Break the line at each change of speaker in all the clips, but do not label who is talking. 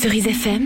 Cerise FM,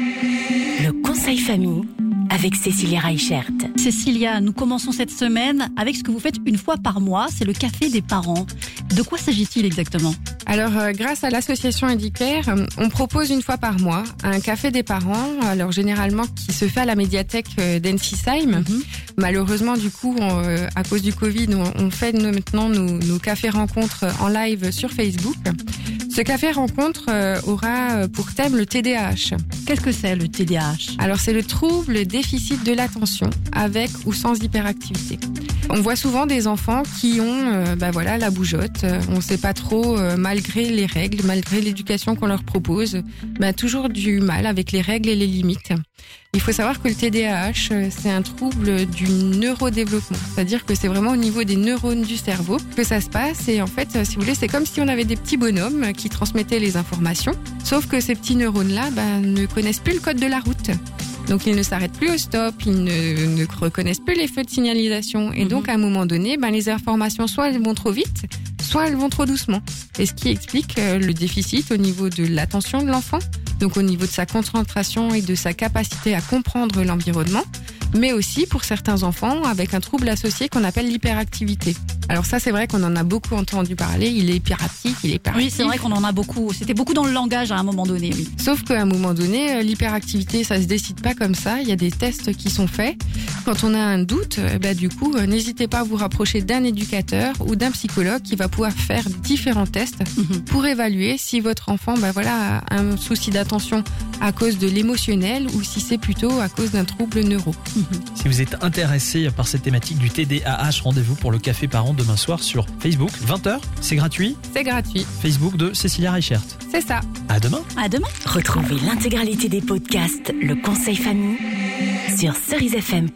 le conseil famille avec Cécilia Reichert.
Cécilia, nous commençons cette semaine avec ce que vous faites une fois par mois, c'est le café des parents. De quoi s'agit-il exactement ?
Alors, grâce à l'association Educare, on propose une fois par mois un café des parents, alors généralement qui se fait à la médiathèque d'Ensisheim. Malheureusement, du coup, à cause du Covid, on fait maintenant nos cafés rencontres en live sur Facebook. Ce café rencontre aura pour thème le TDAH.
Qu'est-ce que c'est le TDAH ?
Alors, c'est le trouble déficit de l'attention avec ou sans hyperactivité. On voit souvent des enfants qui ont la bougeotte, on ne sait pas trop, malgré les règles, malgré l'éducation qu'on leur propose, toujours du mal avec les règles et les limites. Il faut savoir que le TDAH, c'est un trouble du neurodéveloppement, c'est-à-dire que c'est vraiment au niveau des neurones du cerveau que ça se passe et en fait, si vous voulez, c'est comme si on avait des petits bonhommes qui transmettaient les informations, sauf que ces petits neurones-là ne connaissent plus le code de la route. Donc ils ne s'arrêtent plus au stop, ils ne reconnaissent plus les feux de signalisation et donc à un moment donné, les informations soit elles vont trop vite, soit elles vont trop doucement. Et ce qui explique le déficit au niveau de l'attention de l'enfant, donc au niveau de sa concentration et de sa capacité à comprendre l'environnement, mais aussi pour certains enfants avec un trouble associé qu'on appelle l'hyperactivité. Alors ça, c'est vrai qu'on en a beaucoup entendu parler, il est hyperactif, il est hyperactif.
Oui, c'est vrai qu'on en a beaucoup, c'était beaucoup dans le langage à un moment donné, oui.
Sauf qu'à un moment donné, l'hyperactivité, ça se décide pas comme ça, il y a des tests qui sont faits. Quand on a un doute, n'hésitez pas à vous rapprocher d'un éducateur ou d'un psychologue qui va pouvoir faire différents tests pour évaluer si votre enfant a un souci d'attention à cause de l'émotionnel ou si c'est plutôt à cause d'un trouble neuro.
Si vous êtes intéressé par cette thématique du TDAH, rendez-vous pour le café parent demain soir sur Facebook, 20h, c'est gratuit.
C'est gratuit.
Facebook de Cécilia Reichert.
C'est ça.
À demain.
À demain.
Retrouvez l'intégralité des podcasts Le Conseil Famille sur cerisefm.fr.